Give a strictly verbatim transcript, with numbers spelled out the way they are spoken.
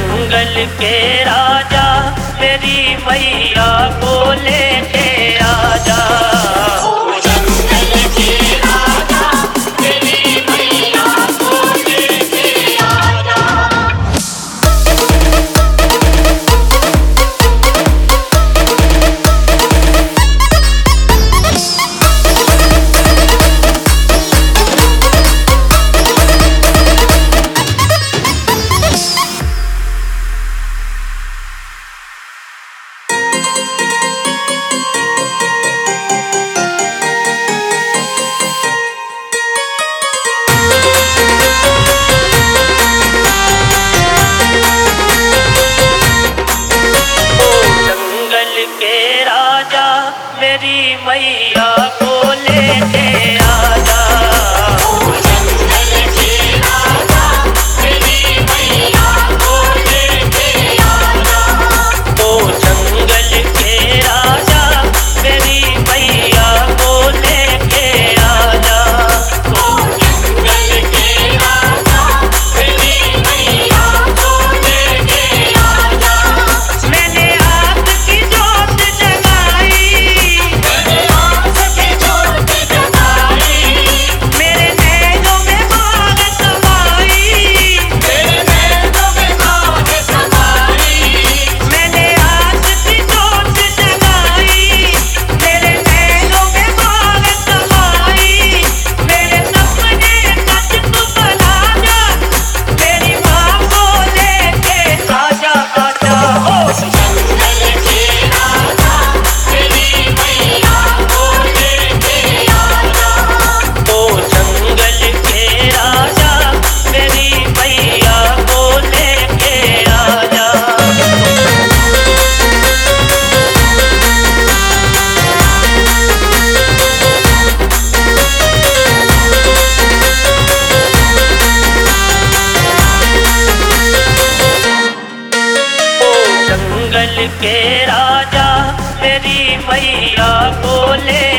जंगल के राजा मेरी मैया को लेके आजा। ओ जंगल के राजा मेरी मैया को लेके आजा। के राजा मेरी मैया को लेके आजा। ओ जंगल के राजा मेरी मैया को लेके आजा। ओ जंगल के राजा मेरी मैया को लेके आजा। ओ जंगल के राजा मेरी मैया को लेके आजा। मैंने आग की जोत जगाई, मैंने आग की जोत जगाई, मेरे नैनों में बाग समाई, मेरे नैनों में बाग समाई। मैंने आग की जोत जगाई, मेरे नैनों में बाग समाई। मेरे सपने सच तू बना जा, मेरी माँ को लेके आजा आजा। ओ जंगल के राजा मेरी मैया को लेके आजा। ओ जंगल के राजा मेरी मैया को लेके आजा। ओ जंगल के राजा मेरी मैया को ले